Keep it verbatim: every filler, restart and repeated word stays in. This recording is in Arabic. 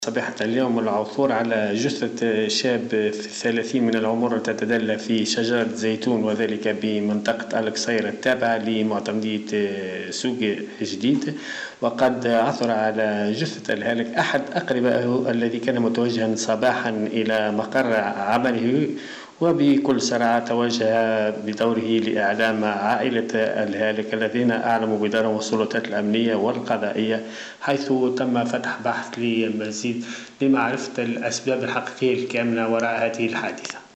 صباحة اليوم العثور على جثة شاب في الثلاثين من العمر تتدلى في شجرة زيتون، وذلك بمنطقة القصيرة التابعة لمعتمدية سوق جديد. وقد عثر على جثة الهالك أحد أقربائه الذي كان متوجها صباحا إلى مقر عمله، وبكل سرعة توجه بدوره لإعلام عائلة الهالك الذين أعلموا بدورهم السلطات الأمنية والقضائية، حيث تم فتح بحث لمزيد لمعرفة الأسباب الحقيقية الكامنة وراء هذه الحادثة.